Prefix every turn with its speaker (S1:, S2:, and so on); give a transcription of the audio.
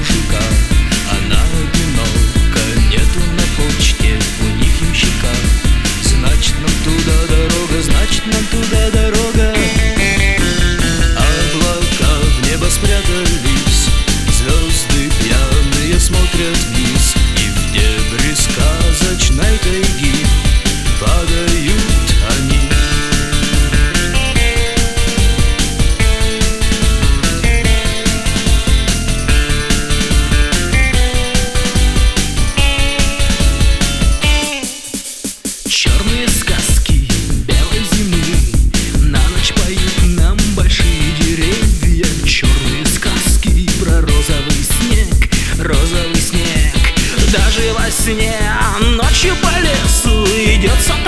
S1: мужика. Она одинока, нету на почте у них ямщика. Значит, нам туда дорога, значит, нам туда дорога. Облака в небо спрятались, звезды пьяные смотрят вниз, и в дебри сказочной тайги падают они. Черные сказки белой зимы на ночь поют нам большие деревья. Черные сказки про розовый снег, розовый снег. Даже во сне ночью по лесу идет